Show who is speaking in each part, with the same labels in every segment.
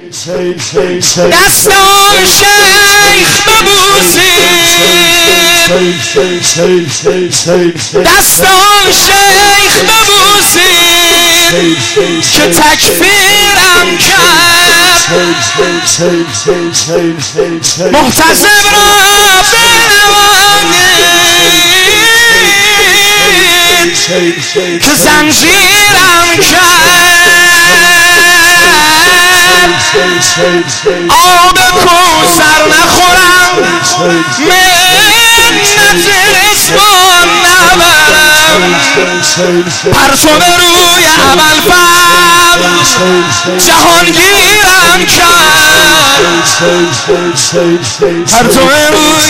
Speaker 1: دستان شیخ ببوسید دستان شیخ ببوسید که تکفیرم کرد محتسب را بروانید که زنجیرم کرد آب کوثر نخورم منت رسوان نبرم پرچم روی ابوالفضل جهانگیرم کرد پرچم روی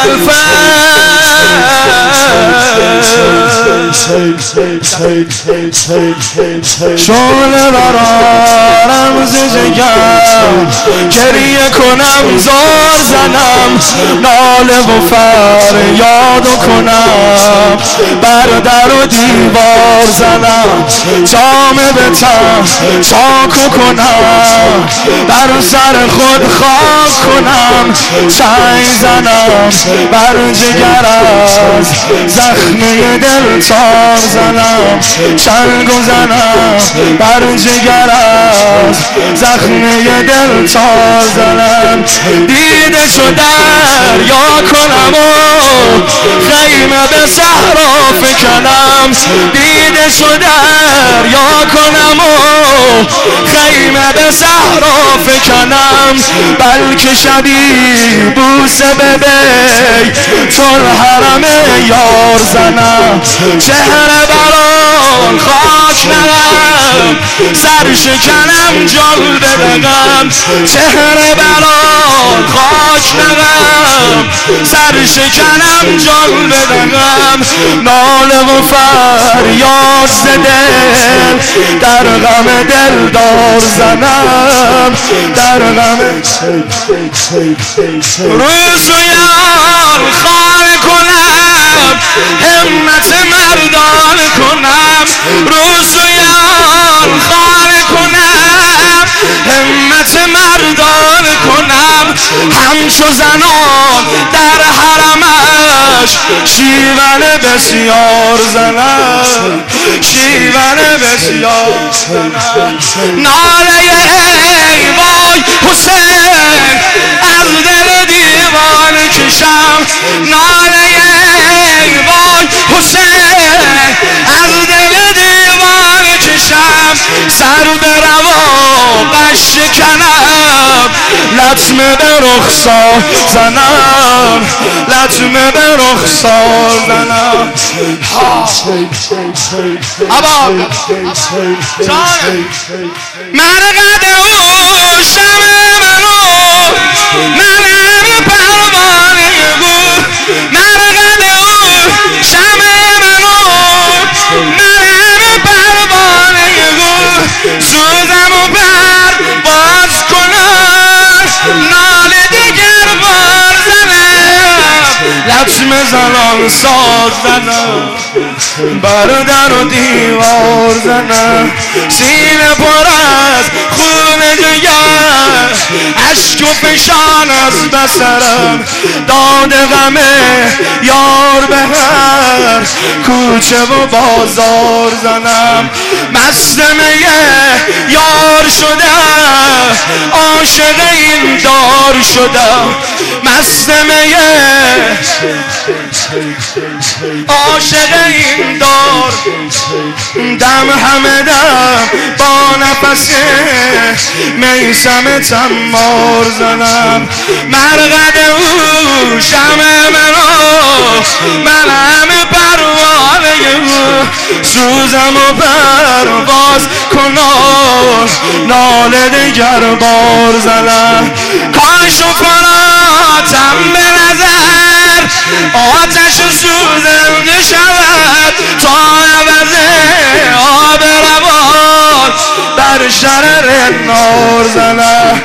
Speaker 1: ابوالفضل شعله برارم ز جگر گریه کنم زار زنم ناله و فریاد کنم بر در و دیوار زنم جامه به تن چاک کنم بر سر خود خاک کنم چنگ زنم بر جگر از زخمه دل تار زنم چنگ زنم بر جگر از زخمه دل تار زنم دیده شو دریا کنم و خیمه به صحرا فکنم دیده شو دریا کنم و خیمه به صحرا فکنم بلکه شبی بوسه به بی چون حرم یار زنم چهره بران خاک نرم سر شکنم جل بدغم چهره بران خاک نرم سر شکنم جل بدغم ناله و فریاد ز دل در غم دلدار زنم در غم روز و یار خار کنم همت مردان کنم روز و یار خار کنم همت مردان کنم همچو زنان در حرمش شیون بسیار زنم شیون بسیار زنم ناله ای وای حسین از دل دیوان کشم ناله ای وای حسین از دل دیوان کشم سر به رواقش شکنم لطمه به رخسار زنم لطمه به رخسار زنم مرقد او شم منو منم پروانه بود مرقد او شم منو منم پروانه بود سوزم و بر باز کنم ناله دیگر بار زنم لطم زنان ساز زنم بر در و دیوار زنم سینه پر از خون جگر اشک و فشان از بسرم داد غم یار به هر کوچه و بازار زنم مست میه یار شدم عاشق این دار شدم مست میه عاشق این دار دم همه دم با نفس میسم تمار زنم مرقد او شمع منو منم پروانه او سوزم و پرواز کنم ناله دیگر بار زنم کاش و فراتم به نظر آتش سوزنده شود تا عوض آب روان بر شرر نار زنم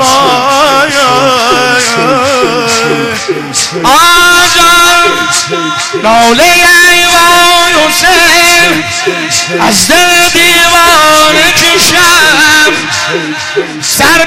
Speaker 1: آجان ناله ایوان حسین از دل دیوانه کشم سر به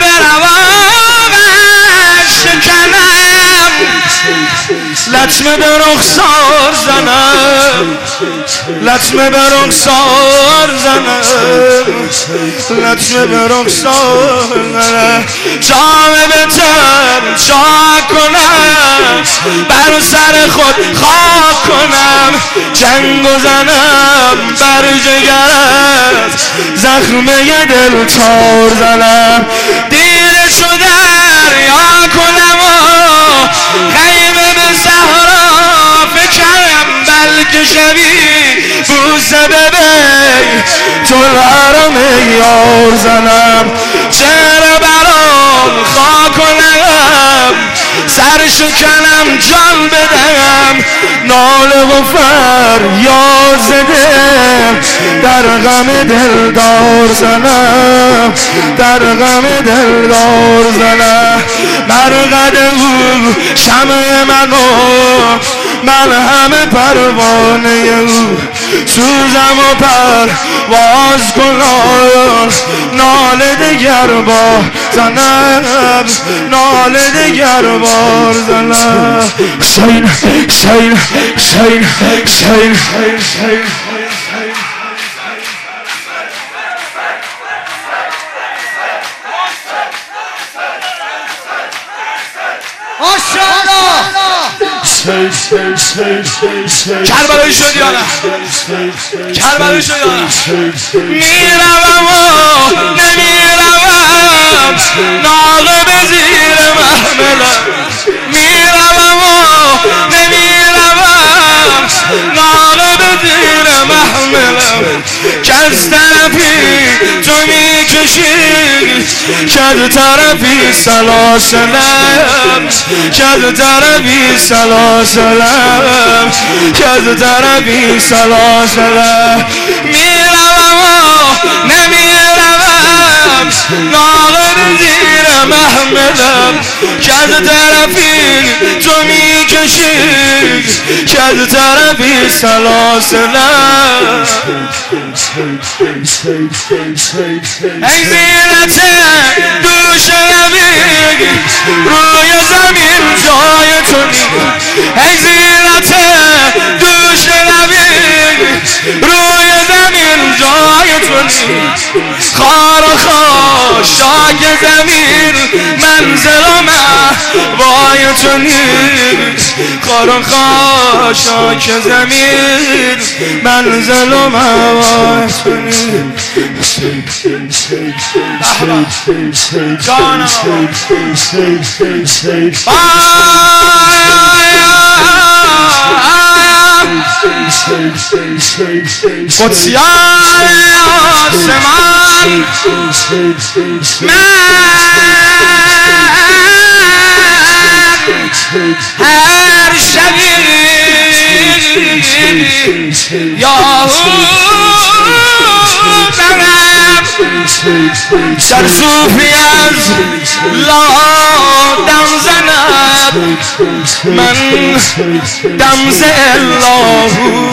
Speaker 1: رواقش شکنم لطمه به رخسار زنم لطمه به رخسار زنم لطمه به رخسار زنم جامه به تن چاک کنم بر سر خود خاک کنم جنگ و زنم بر جگرت زخمه دل تار زنم دیره شده یا کنم و خیمه به صحرا فکرم بلکه شبی بوسه ببی تو الحرم یار زنم چهره برام خاک کنم سر شکنم جان بدم ناله و فریاد زدم در غم دلدار زنم در غم دلدار زنم مرقد او شمع منو من همه پروانه او سوزم و پرواز کنم ناله دگر با زنم ناله دگر بار زنم شین شین شین شین شین کربلایی شد یا نه کربلایی شد یا نه میروم و نمیروم ناقه به زیر محملم میروم و نمیروم ناقه به زیر محملم که از طرفی تو میکشی که از طرفی سلاسلم که از طرفی سلاسلم که از طرفی سلاسلم میروم و نمیروم ناقه به زیر محملم که از طرفی تو میکشی که از طرفی سلاسلم ای زینت دوش نبی روی زمین جای تو نیست ای زینت دوش نبی روی زمین جای تو نیست خار و خاشاک زمین منزل و محوای تو نیست خار و خاشاک زمین منزل و محوای تو نیست جانم قدسیان آسمان هر شبی در صوفی از لا دم زند من دم ز الله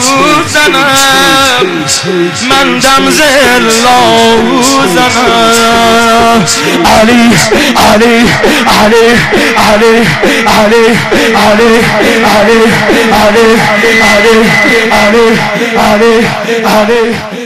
Speaker 1: زنم من دم ز الله زنم علی علی علی علی علی علی علی علی علی علی علی علی